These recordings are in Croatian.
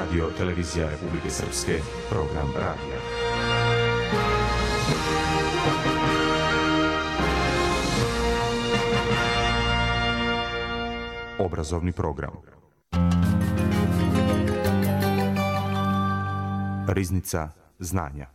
Radio Televizija Republike Srpske, program radija. Obrazovni program. Riznica znanja.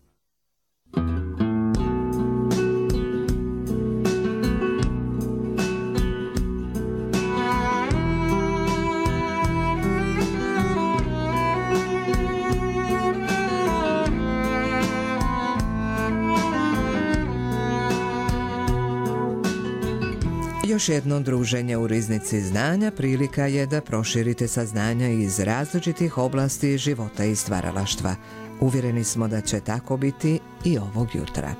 Još jedno druženje u Riznici znanja prilika je da proširite saznanja iz različitih oblasti života i stvaralaštva. Uvjereni smo da će tako biti i ovog jutra.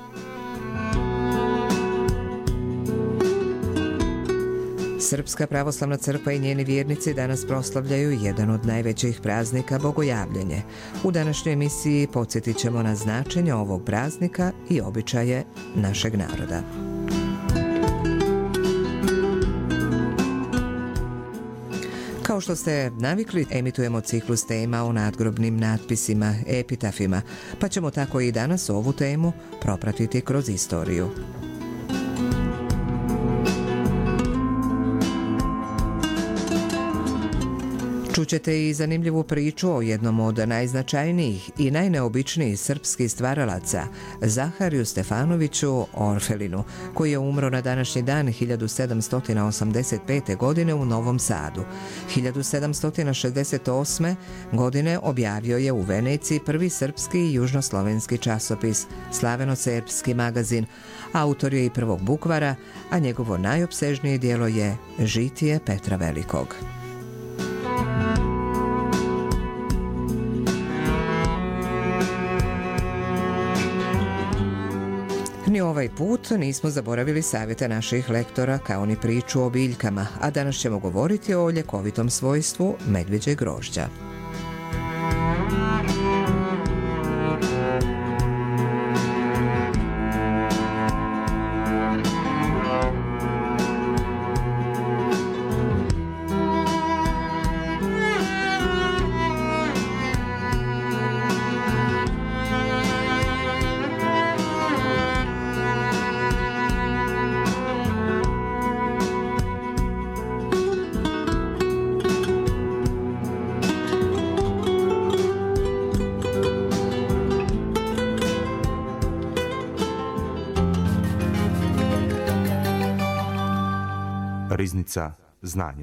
Srpska pravoslavna crkva i njeni vjernici danas proslavljaju jedan od najvećih praznika Bogojavljenje. U današnjoj emisiji podsjetit ćemo na značenje ovog praznika i običaje našeg naroda. Kao što ste navikli, emitujemo ciklus tema o nadgrobnim natpisima, epitafima, pa ćemo tako i danas ovu temu propratiti kroz istoriju. Čućete i zanimljivu priču o jednom od najznačajnijih i najneobičnijih srpskih stvaralaca, Zahariju Stefanoviću Orfelinu, koji je umro na današnji dan 1785. godine u Novom Sadu. 1768. godine objavio je u Veneciji prvi srpski i južnoslovenski časopis, Slaveno-serbski magazin. Autor je i prvog bukvara, a njegovo najopsežnije djelo je Žitije Petra Velikog. Ni ovaj put nismo zaboravili savjete naših lektora kao ni priču o biljkama, a danas ćemo govoriti o ljekovitom svojstvu medvjeđeg grožđa. Riznica znanja.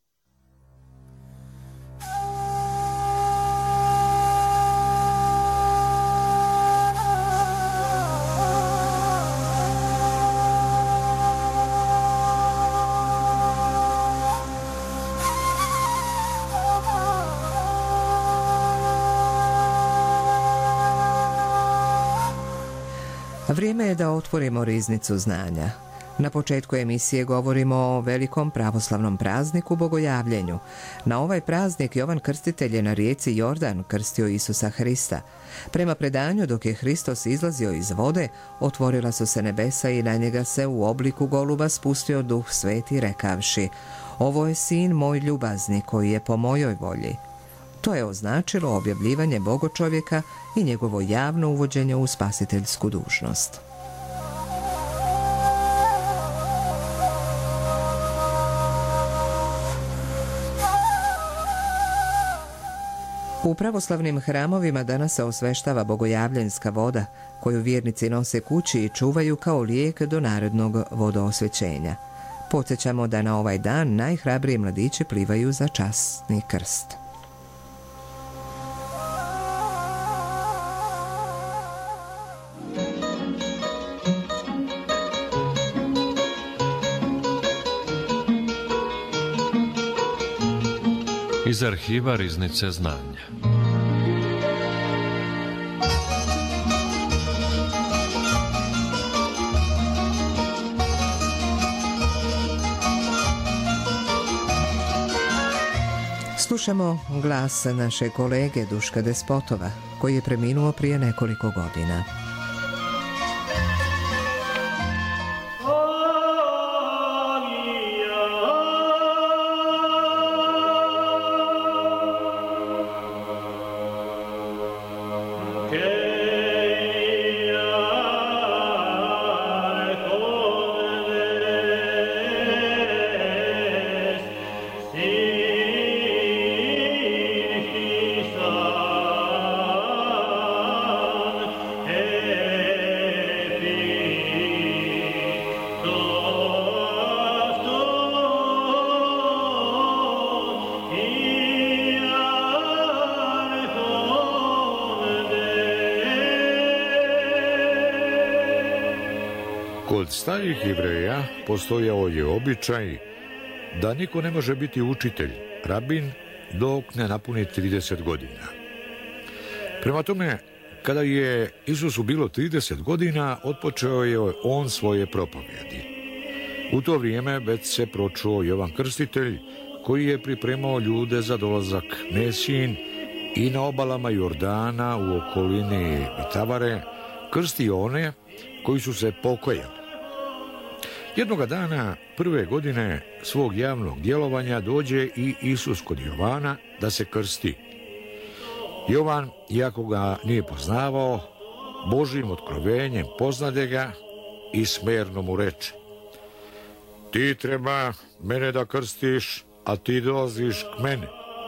Vrijeme je da otvorimo Riznicu znanja. Na početku emisije govorimo o velikom pravoslavnom prazniku Bogojavljenju. Na ovaj praznik Jovan Krstitelj je na rijeci Jordan krstio Isusa Hrista. Prema predanju, dok je Hristos izlazio iz vode, otvorila su se nebesa i na njega se u obliku goluba spustio Duh Sveti rekavši: "Ovo je sin moj ljubazni koji je po mojoj volji." To je označilo objavljivanje Bogočovjeka i njegovo javno uvođenje u spasiteljsku dužnost. U pravoslavnim hramovima danas se osveštava bogojavljenska voda, koju vjernici nose kući i čuvaju kao lijek do narednog vodoosvećenja. Podsjećamo da na ovaj dan najhrabriji mladići plivaju za časni krst. Iz arhiva Riznice znanja. Slušamo glas naše kolege Duška Despotova, koji je preminuo prije nekoliko godina. Kod starih Jevreja postojao je običaj da niko ne može biti učitelj, rabin, dok ne napuni 30 godina. Prema tome, kada je Isusu bilo 30 godina, otpočeo je on svoje propovjedi. U to vrijeme već se pročuo Jovan Krstitelj, koji je pripremao ljude za dolazak Mesijin i na obalama Jordana u okolini Betavare krstio one koji su se pokajali. Jednoga dana, prve godine svog javnog djelovanja, dođe i Isus kod Jovana da se krsti. Jovan, iako ga nije poznavao, Božjim otkrovenjem poznade ga i smerno mu reče: ti treba mene da krstiš, a ti dolaziš k meni.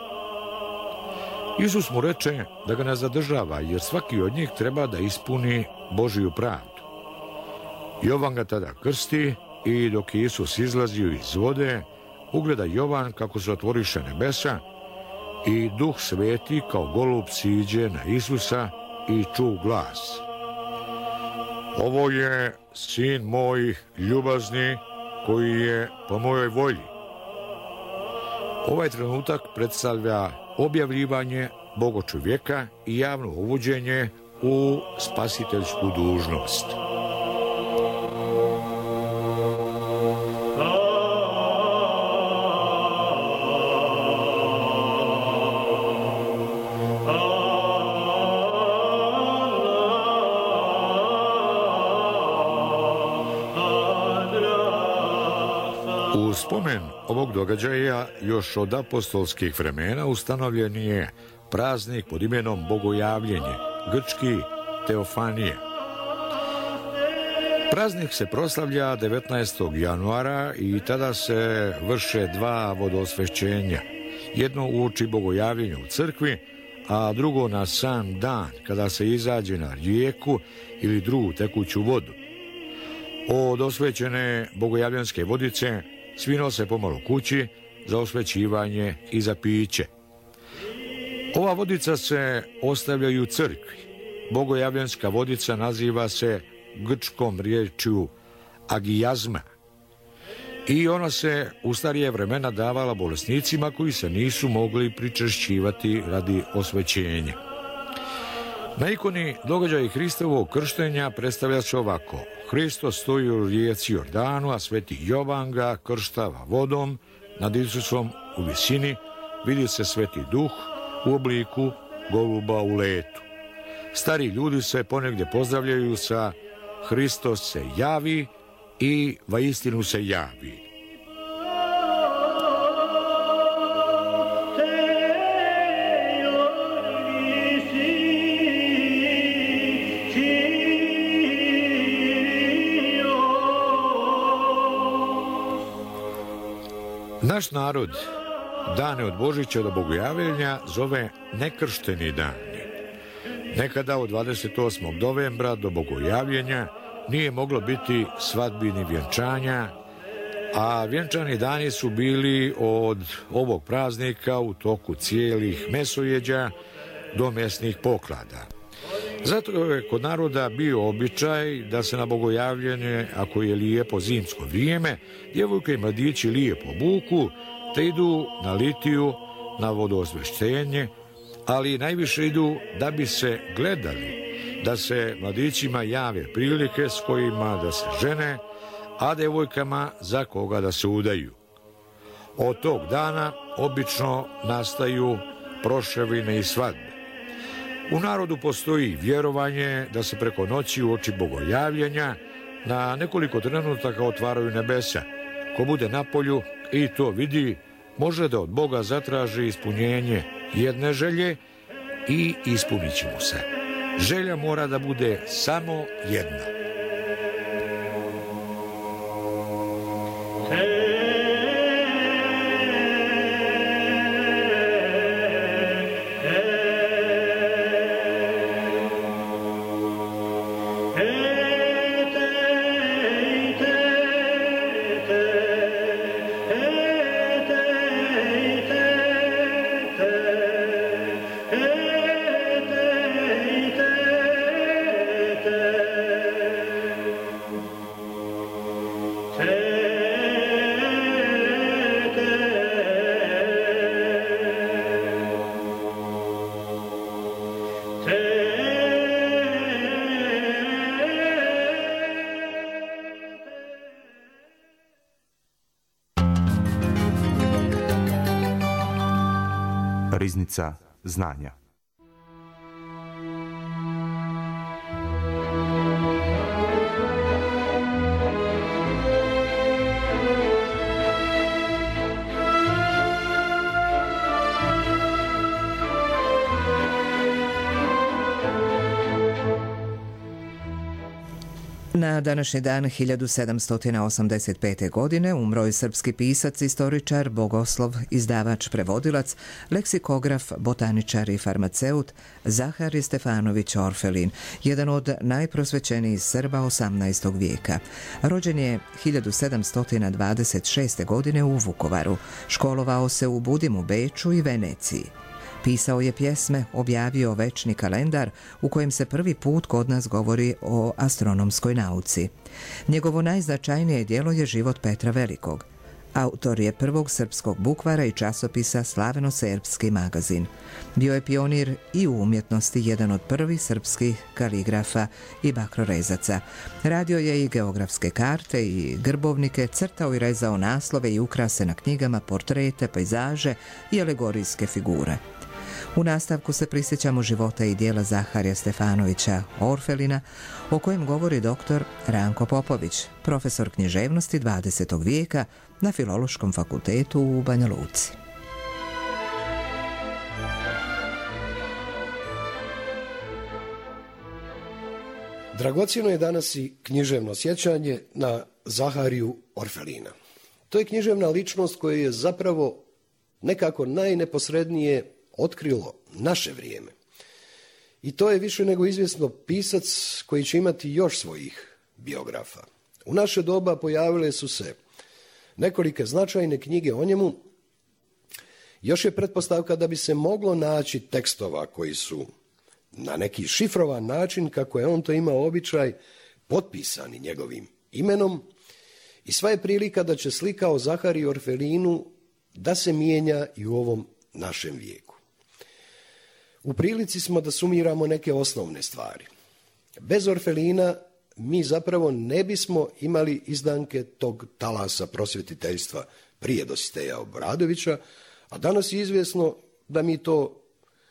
Isus mu reče da ga ne zadržava, jer svaki od njih treba da ispuni Božju pravdu. Jovan ga tada krsti i dok je Isus izlazio iz vode, ugleda Jovan kako se otvoriše nebesa i Duh Sveti kao golub siđe na Isusa i ču glas: ovo je sin moj ljubazni, koji je po mojoj volji. Ovaj trenutak predstavlja objavljivanje bogočovjeka i javno uvođenje u spasiteljsku dužnost. U spomen ovog događaja još od apostolskih vremena ustanovljen je praznik pod imenom Bogojavljenje, grčki Teofanije. Praznik se proslavlja 19. januara i tada se vrše dva vodosvećenja. Jedno uoči Bogojavljenja u crkvi, a drugo na sam dan kada se izađe na rijeku ili drugu tekuću vodu. Od osvećene bogojavljanske vodice svi nose pomalo kući za osvećivanje i za piće. Ova vodica se ostavlja i u crkvi. Bogojavljanska vodica naziva se grčkom riječju agijazma i ona se u starije vremena davala bolesnicima koji se nisu mogli pričešćivati radi osvećenja. Na ikoni događaj Hristovog krštenja predstavlja se ovako: Hristos stoji u rijeci Jordanu, a sveti Jovan ga krštava vodom, nad Isusom u visini vidi se sveti Duh u obliku goluba u letu. Stari ljudi se ponegdje pozdravljaju sa Hristos se javi i vaistinu se javi. Naš narod dane od Božića do Bogojavljenja zove nekršteni dani. Nekada od 28. novembra do Bogojavljenja nije moglo biti svadbi ni vjenčanja, a vjenčani dani su bili od ovog praznika u toku cijelih mesojeđa do mesnih poklada. Zato je kod naroda bio običaj da se na Bogojavljenje, ako je lijepo zimsko vrijeme, djevojke i mladići lijepo obuku, te idu na litiju, na vodoosveštenje, ali najviše idu da bi se gledali, da se mladićima jave prilike s kojima da se žene, a djevojkama za koga da se udaju. Od tog dana obično nastaju proševine i svadbe. U narodu postoji vjerovanje da se preko noći uoči Bogojavljenja na nekoliko trenutaka otvaraju nebesa. Ko bude na polju i to vidi, može da od Boga zatraži ispunjenje jedne želje i ispunit će mu se. Želja mora da bude samo jedna. Riznica znanja. Na današnji dan 1785. godine umro je srpski pisac, istoričar, bogoslov, izdavač, prevodilac, leksikograf, botaničar i farmaceut Zaharije Stefanović Orfelin, jedan od najprosvećenijih Srba 18. vijeka. Rođen je 1726. godine u Vukovaru, školovao se u Budimu, Beču i Veneciji. Pisao je pjesme, objavio večni kalendar u kojem se prvi put kod nas govori o astronomskoj nauci. Njegovo najznačajnije djelo je Život Petra Velikog. Autor je prvog srpskog bukvara i časopisa Slaveno-serbski magazin. Bio je pionir i u umjetnosti, jedan od prvih srpskih kaligrafa i bakrorezaca. Radio je i geografske karte i grbovnike, crtao i rezao naslove i ukrase na knjigama, portrete, pejzaže i alegorijske figure. U nastavku se prisjećamo života i dijela Zaharija Stefanovića Orfelina, o kojem govori dr. Ranko Popović, profesor književnosti 20. vijeka na Filološkom fakultetu u Banja Luci. Dragocjeno je danas i književno sjećanje na Zahariju Orfelina. To je književna ličnost koja je zapravo nekako najneposrednije otkrilo naše vrijeme. I to je više nego izvjesno pisac koji će imati još svojih biografa. U naše doba pojavile su se nekolike značajne knjige o njemu. Još je pretpostavka da bi se moglo naći tekstova koji su na neki šifrovan način, kako je on to imao običaj, potpisani njegovim imenom. I sva je prilika da će slika o Zahariji Orfelinu da se mijenja i u ovom našem vijeku. U prilici smo da sumiramo neke osnovne stvari. Bez Orfelina mi zapravo ne bismo imali izdanke tog talasa prosvjetiteljstva prije Dositeja Obradovića, a danas je izvjesno da mi to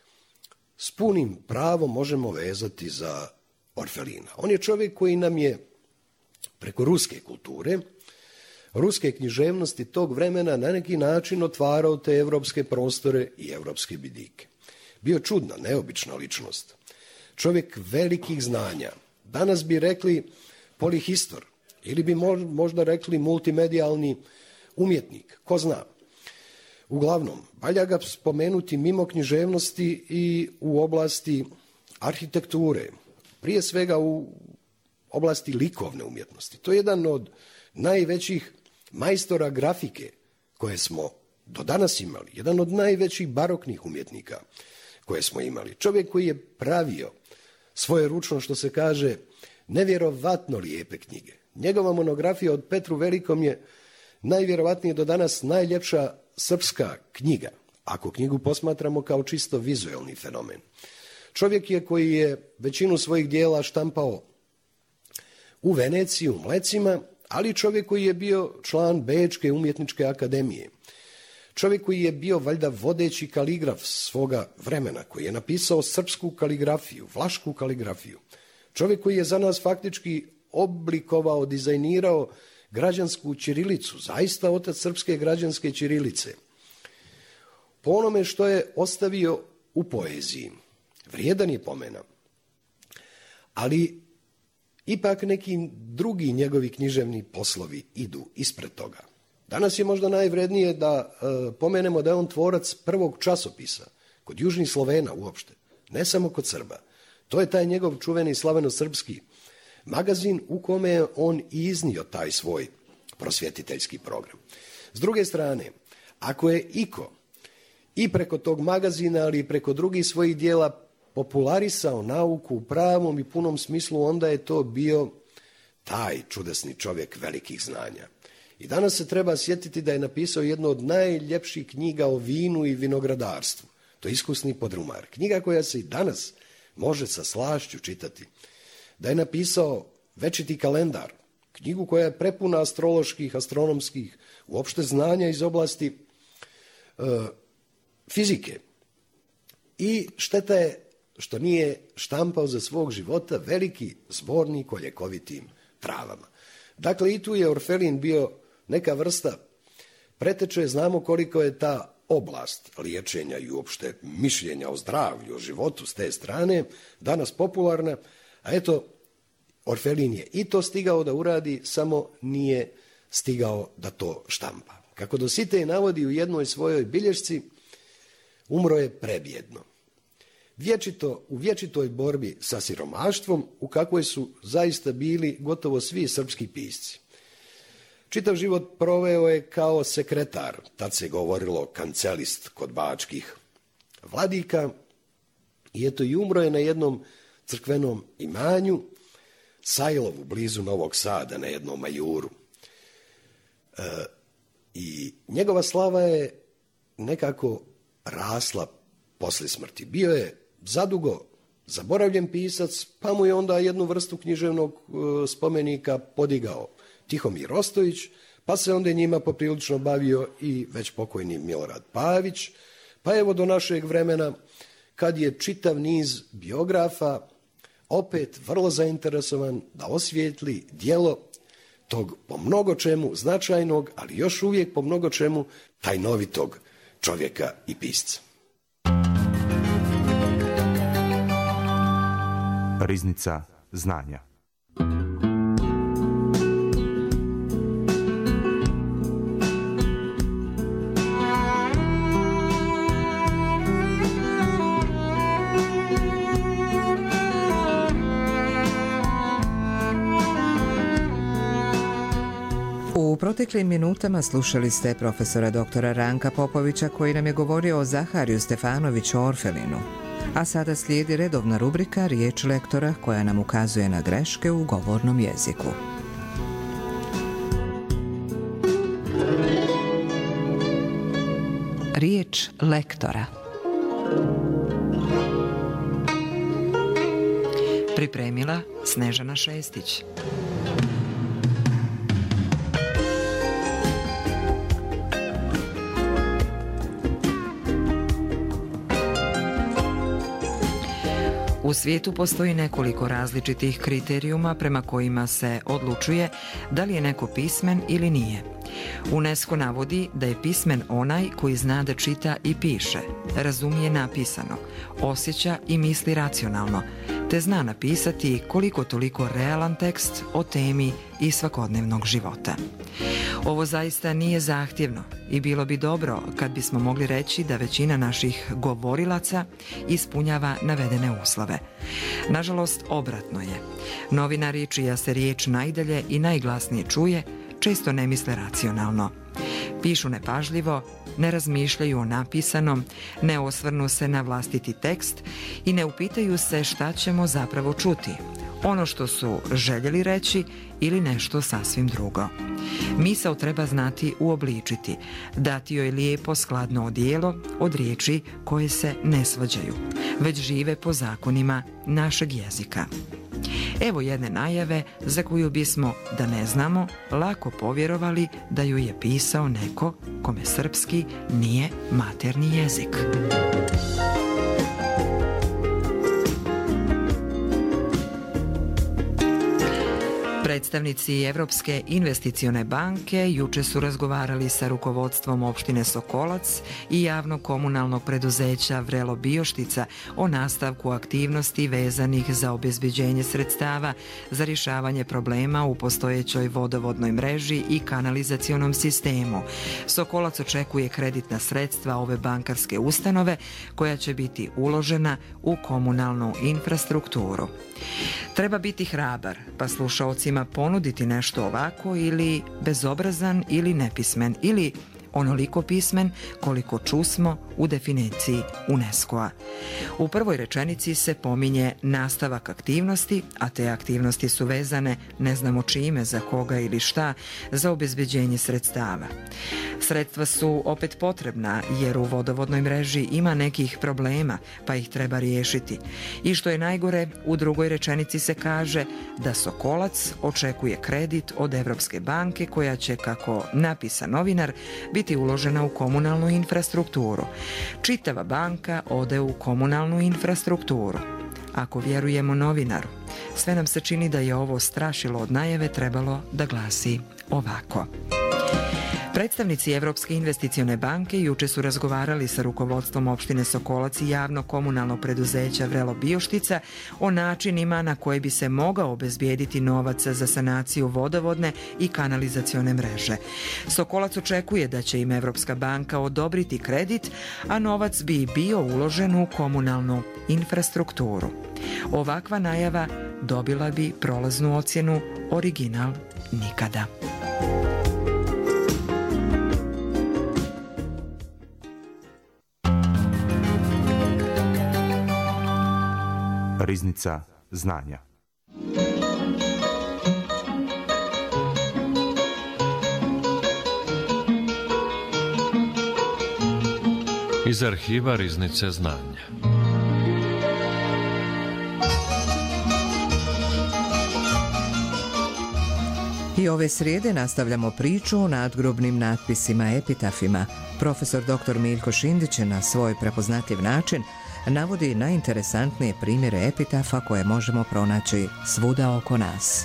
s punim pravom možemo vezati za Orfelina. On je čovjek koji nam je preko ruske kulture, ruske književnosti tog vremena na neki način otvarao te evropske prostore i evropske vidike. Bio čudna, neobična ličnost. Čovjek velikih znanja. Danas bi rekli polihistor ili bi možda rekli multimedijalni umjetnik. Ko zna? Uglavnom, valja ga spomenuti mimo književnosti i u oblasti arhitekture. Prije svega u oblasti likovne umjetnosti. To je jedan od najvećih majstora grafike koje smo do danas imali. Jedan od najvećih baroknih umjetnika koje smo imali. Čovjek koji je pravio svoje ručno, što se kaže, nevjerovatno lijepe knjige. Njegova monografija od Petru Velikom je najvjerovatnije do danas najljepša srpska knjiga, ako knjigu posmatramo kao čisto vizuelni fenomen. Čovjek je koji je većinu svojih dijela štampao u Veneciji, u Mlecima, ali čovjek koji je bio član Bečke umjetničke akademije. Čovjek koji je bio valjda vodeći kaligraf svoga vremena, koji je napisao srpsku kaligrafiju, vlašku kaligrafiju. Čovjek koji je za nas faktički oblikovao, dizajnirao građansku ćirilicu, zaista otac srpske građanske ćirilice. Po onome što je ostavio u poeziji, vrijedan je pomena, ali ipak neki drugi njegovi književni poslovi idu ispred toga. Danas je možda najvrednije da pomenemo da je on tvorac prvog časopisa kod južnih Slovena uopšte, ne samo kod Srba. To je taj njegov čuveni slaveno-srpski magazin u kome je on iznio taj svoj prosvjetiteljski program. S druge strane, ako je iko i preko tog magazina, ali i preko drugih svojih dijela popularisao nauku u pravom i punom smislu, onda je to bio taj čudesni čovjek velikih znanja. I danas se treba sjetiti da je napisao jednu od najljepših knjiga o vinu i vinogradarstvu. To je Iskusni podrumar. Knjiga koja se i danas može sa slašću čitati. Da je napisao Večiti kalendar. Knjigu koja je prepuna astroloških, astronomskih, uopšte znanja iz oblasti fizike. i šteta je što nije štampao za svog života veliki zbornik o ljekovitim travama. Dakle, i tu je orfelin bio neka vrsta preteče. Znamo koliko je ta oblast liječenja i uopšte mišljenja o zdravlju, o životu s te strane danas popularna, a eto, orfelin je i to stigao da uradi, samo nije stigao da to štampa. Kako Dositej navodi u jednoj svojoj bilješci, umro je prebjedno. U vječitoj borbi sa siromaštvom, u kakvoj su zaista bili gotovo svi srpski pisci. Čitav život proveo je kao sekretar, tad se govorilo kancelist kod bačkih vladika, i eto i umro je na jednom crkvenom imanju, Sajlovu, blizu Novog Sada, na jednom majuru. I njegova slava je nekako rasla posle smrti. Bio je zadugo zaboravljen pisac, pa mu je onda jednu vrstu književnog spomenika podigao Tihomir Ostojić, pa se onda njima poprilično bavio i već pokojni Milorad Pavić, pa evo do našeg vremena, kad je čitav niz biografa opet vrlo zainteresovan da osvijetli djelo tog po mnogo čemu značajnog, ali još uvijek po mnogo čemu tajnovitog čovjeka i pisca. Riznica znanja. U proteklim minutama slušali ste profesora doktora Ranka Popovića koji nam je govorio o Zahariju Stefanoviću Orfelinu. A sada slijedi redovna rubrika Riječ lektora koja nam ukazuje na greške u govornom jeziku. Riječ lektora. Pripremila Snežana Šestić. U svijetu postoji nekoliko različitih kriterijuma prema kojima se odlučuje da li je neko pismen ili nije. UNESCO navodi da je pismen onaj koji zna da čita i piše, razumije napisano, osjeća i misli racionalno, te zna napisati koliko toliko realan tekst o temi i svakodnevnog života. Ovo zaista nije zahtjevno i bilo bi dobro kad bismo mogli reći da većina naših govorilaca ispunjava navedene uslove. Nažalost, obratno je. Novinari čija se riječ najdalje i najglasnije čuje često ne misle racionalno. Pišu nepažljivo, ne razmišljaju o napisanom, ne osvrnu se na vlastiti tekst i ne upitaju se šta ćemo zapravo čuti, ono što su željeli reći ili nešto sasvim drugo. Misao treba znati uobličiti, dati joj lijepo skladno odijelo od riječi koje se ne svađaju, već žive po zakonima našeg jezika. Evo jedne najave za koju bismo, da ne znamo, lako povjerovali da ju je pisao neko kome srpski nije materni jezik. Predstavnici Evropske investicione banke juče su razgovarali sa rukovodstvom opštine Sokolac i javnog komunalnog preduzeća Vrelo Bioštica o nastavku aktivnosti vezanih za obezbeđenje sredstava za rješavanje problema u postojećoj vodovodnoj mreži i kanalizacionom sistemu. Sokolac očekuje kreditna sredstva ove bankarske ustanove koja će biti uložena u komunalnu infrastrukturu. Treba biti hrabar, pa slušaocima ponuditi nešto ovako ili bezobrazan ili nepismen ili onoliko pismen koliko čusmo u definiciji UNESCO-a. U prvoj rečenici se pominje nastavak aktivnosti, a te aktivnosti su vezane ne znamo čime, za koga ili šta, za obezbeđenje sredstava. Sredstva su opet potrebna jer u vodovodnoj mreži ima nekih problema pa ih treba riješiti. I što je najgore, u drugoj rečenici se kaže da Sokolac očekuje kredit od Evropske banke koja će, kako napisa novinar, biti uložena u komunalnu infrastrukturu. Čitava banka ode u komunalnu infrastrukturu. Ako vjerujemo novinaru, sve nam se čini da je ovo strašilo od najave trebalo da glasi ovako. Predstavnici Europske investicione banke juče su razgovarali sa rukovodstvom opštine Sokolac i javnog komunalnog preduzeća Vrelo Bioštica o načinima na koje bi se mogao obezbijediti novac za sanaciju vodovodne i kanalizacione mreže. Sokolac očekuje da će im Evropska banka odobriti kredit, a novac bi bio uložen u komunalnu infrastrukturu. Ovakva najava dobila bi prolaznu ocjenu original nikada. Riznica znanja. Iz arhiva Riznice znanja. I ove srijede nastavljamo priču o nadgrobnim natpisima, epitafima. Profesor dr. Miljko Šindić na svoj prepoznatljiv način navodi najinteresantnije primjere epitafa koje možemo pronaći svuda oko nas.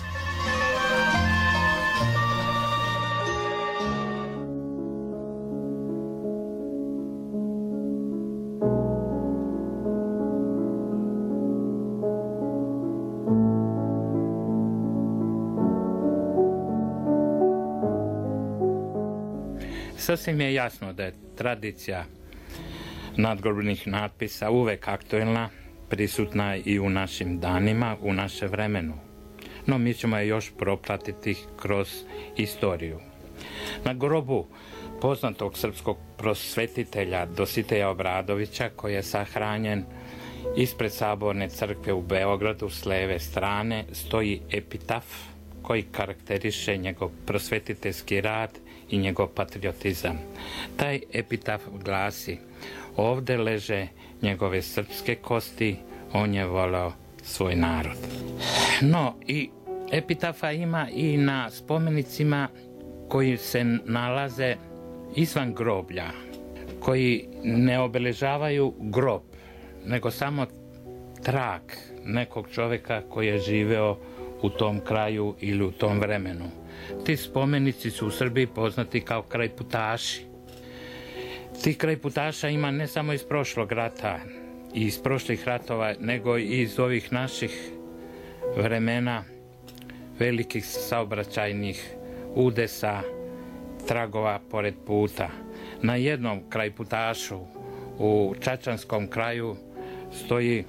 Sasvim je jasno da je tradicija nadgrobnih natpisa uvek aktuelna, prisutna i u našim danima, u naše vremenu. No mi ćemo je još propratiti kroz istoriju. Na grobu poznatog srpskog prosvetitelja Dositeja Obradovića, koji je sahranjen ispred Saborne crkve u Beogradu s leve strane, stoji epitaf koji karakteriše njegov prosvetiteljski rad i njegov patriotizam. Taj epitaf glasi: ovde leže njegove srpske kosti, on je voleo svoj narod. No, i epitafa ima i na spomenicima koji se nalaze izvan groblja, koji ne obeležavaju grob, nego samo trag nekog čovjeka koji je živeo u tom kraju ili u tom vremenu. Ti spomenici su u Srbiji poznati kao krajputaši. Tih krajputaša ima ne samo iz prošlog rata i iz prošlih ratova, nego i iz ovih naših vremena, velikih saobraćajnih udesa, tragova pored puta. Na jednom krajputašu u Čačanskom kraju stoji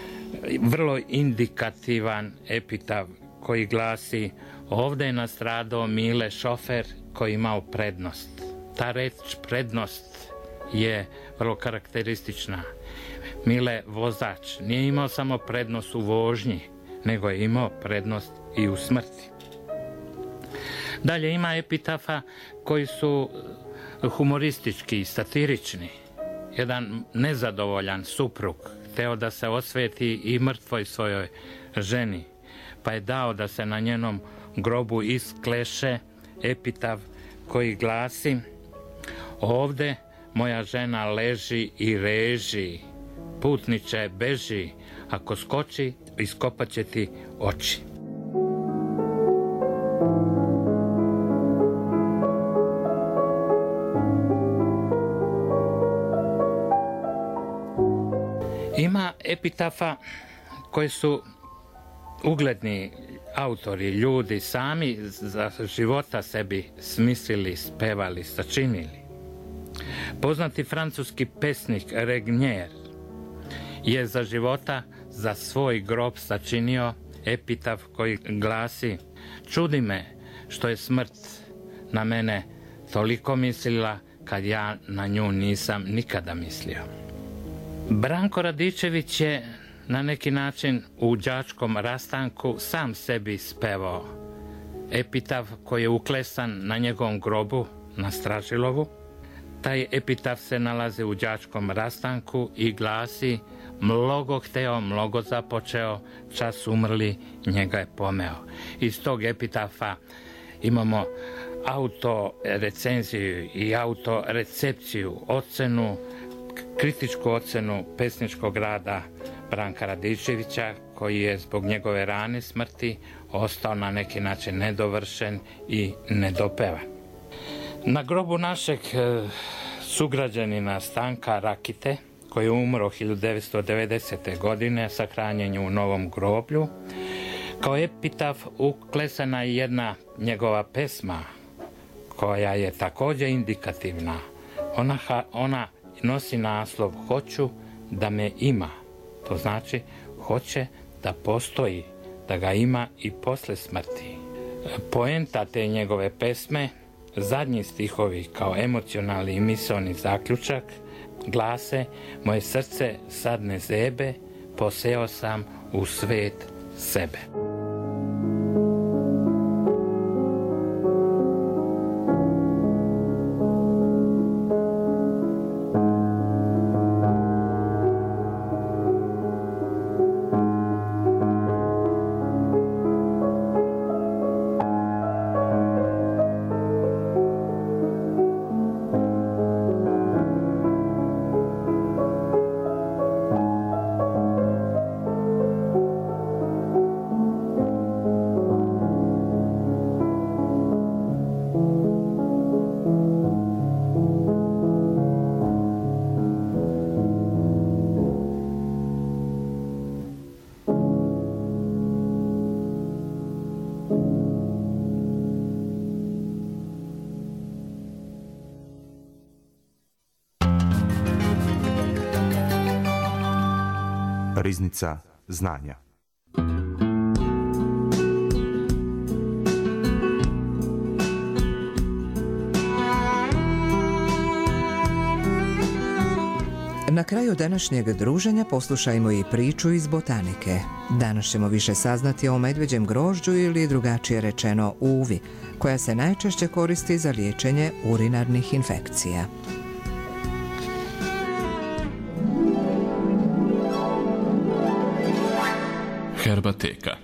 vrlo indikativan epitaf koji glasi: ovde je nastradao Mile šofer koji imao prednost. Ta reč prednost je vrlo karakteristična. Mile vozač nije imao samo prednost u vožnji, nego je imao prednost i u smrti. Dalje ima epitafa koji su humoristički i satirični. Jedan nezadovoljan suprug hteo da se osveti i mrtvoj svojoj ženi, pa je dao da se na njenom grobu iskleše epitaf koji glasi: ovde moja žena leži i reži, putniče beži, ako skoči iskopat će ti oči. Ima epitafa koji su ugledni autori, ljudi sami za života sebi smislili, spevali, sačinili. Poznati francuski pesnik Regnier je za života za svoj grob sačinio epitaf koji glasi: čudi me što je smrt na mene toliko mislila kad ja na nju nisam nikada mislio. Branko Radičević je na neki način u đačkom rastanku sam sebi spevao epitaf koji je uklesan na njegovom grobu na Stražilovu. Taj epitaf se nalazi u đačkom rastanku i glasi: mnogo hteo, mnogo započeo, čas umrli, njega je pomeo. Iz tog epitafa imamo autorecenziju i autorecepciju, ocenu, kritičku ocenu pesničkog rada Branka Radičevića, koji je zbog njegove rane smrti ostao na neki način nedovršen i nedopevan. Na grobu našeg sugrađanina Stanka Rakite, koji je umro 1990. godine, sahranjen u Novom groblju, kao epitaf uklesana je jedna njegova pesma, koja je također indikativna. Ona nosi naslov "Hoću da me ima". To znači hoće da postoji, da ga ima i posle smrti. Poenta te njegove pesme, zadnji stihovi kao emocionalni i misaoni zaključak, glase: "Moje srce sad ne zebe, poseo sam u svet sebe". Riznica znanja. Na kraju današnjeg druženja poslušajmo i priču iz botanike. Danas ćemo više saznati o medveđem grožđu ili drugačije rečeno uvi, koja se najčešće koristi za liječenje urinarnih infekcija. Herbateka.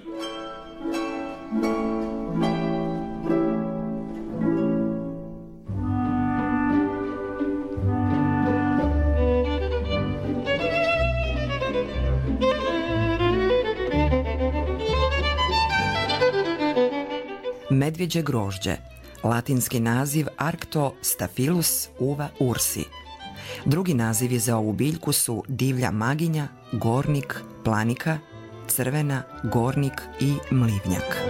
Medvjeđe grožđe, latinski naziv Arctostaphylos uva ursi. Drugi nazivi za ovu biljku su divlja maginja, gornik, planika, crvena, gornik i mlivnjak.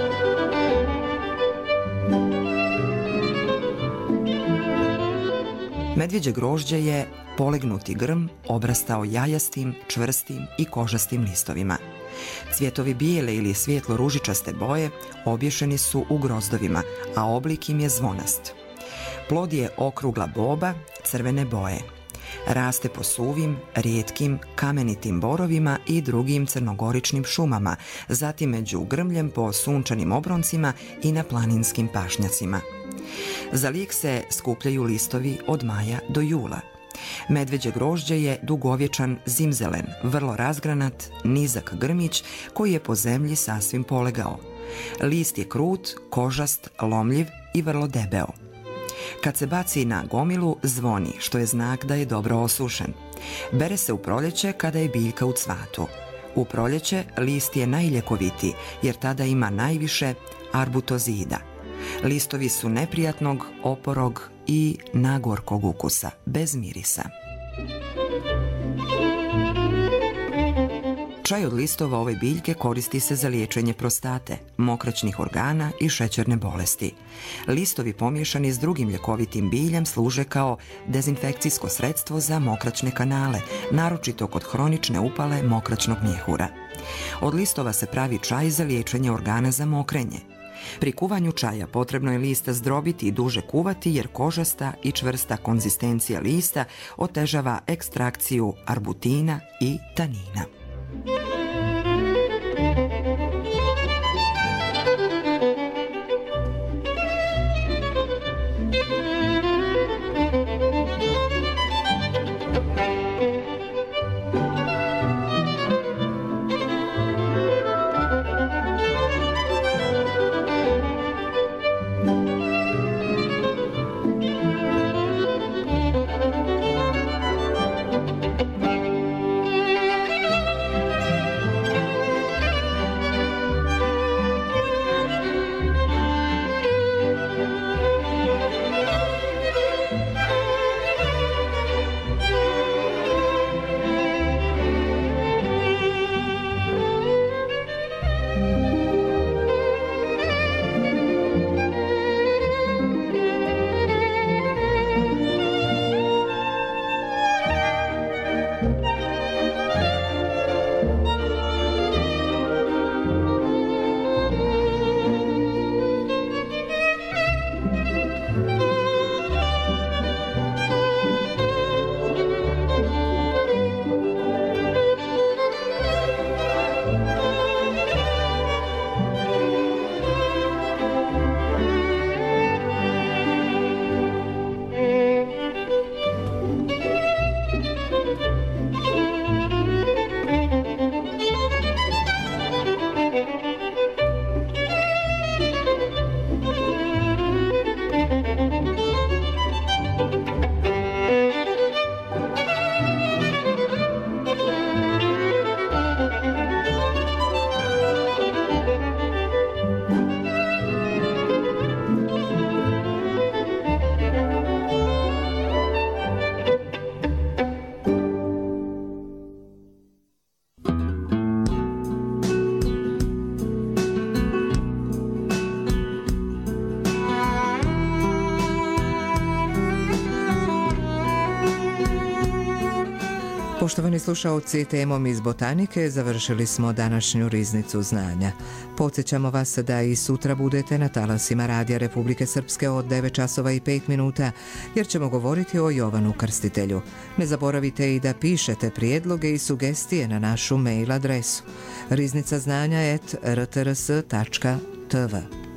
Medvjeđe grožđe je polegnuti grm obrastao jajastim, čvrstim i kožastim listovima. Cvjetovi bijele ili svijetlo ružičaste boje obješeni su u grozdovima, a oblik im je zvonast. Plod je okrugla boba crvene boje. Raste po suvim, rijetkim, kamenitim borovima i drugim crnogoričnim šumama, zatim među grmljem po sunčanim obroncima i na planinskim pašnjacima. Za lijek se skupljaju listovi od maja do jula. Medveđe grožđe je dugovječan zimzelen, vrlo razgranat, nizak grmić koji je po zemlji sasvim polegao. List je krut, kožast, lomljiv i vrlo debeo. Kad se baci na gomilu, zvoni, što je znak da je dobro osušen. Bere se u proljeće kada je biljka u cvatu. U proljeće list je najljekovitiji jer tada ima najviše arbutozida. Listovi su neprijatnog, oporog i nagorkog ukusa, bez mirisa. Čaj od listova ove biljke koristi se za liječenje prostate, mokraćnih organa i šećerne bolesti. Listovi pomiješani s drugim ljekovitim biljem služe kao dezinfekcijsko sredstvo za mokraćne kanale, naročito kod hronične upale mokraćnog mjehura. Od listova se pravi čaj za liječenje organa za mokrenje. Pri kuvanju čaja potrebno je lista zdrobiti i duže kuvati jer kožasta i čvrsta konzistencija lista otežava ekstrakciju arbutina i tanina. Poštovani slušaoci, temom iz botanike završili smo današnju riznicu znanja. Podsjećamo vas da i sutra budete na talasima Radija Republike Srpske od 9 časova i 5 minuta, jer ćemo govoriti o Jovanu Krstitelju. Ne zaboravite i da pišete prijedloge i sugestije na našu mail adresu riznicaznanja@rtrs.tv.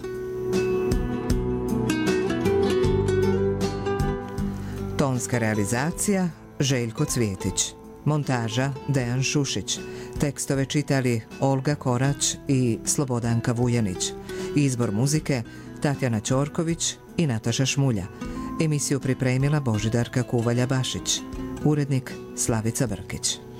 Tonska realizacija Željko Cvjetić. Montaža Dejan Šušić. Tekstove čitali Olga Korać i Slobodanka Vujanić. Izbor muzike Tatjana Ćorković i Nataša Šmulja. Emisiju pripremila Božidarka Kuvalja Bašić. Urednik Slavica Brkić.